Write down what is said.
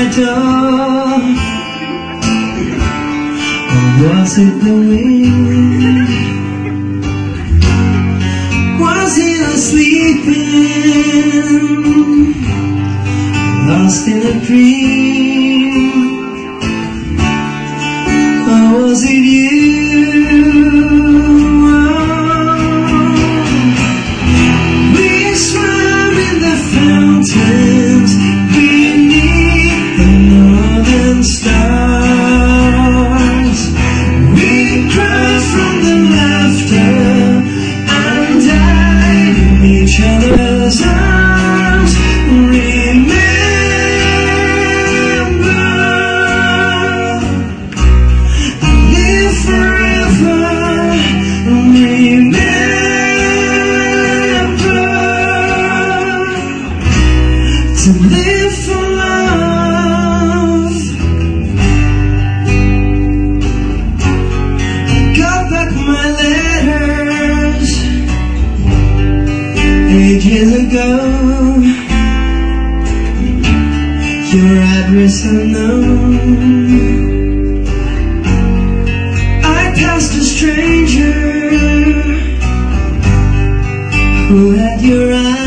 door, or was it the wind? Was it sleeping, lost in a dream? Or was it you? We swam in the fountains beneath the northern stars. We cried from the laughter and died in each other's arms. Remember, live forever. Remember to live for love. I got back my letters ages ago. Your address unknown. I passed a stranger who had your eyes.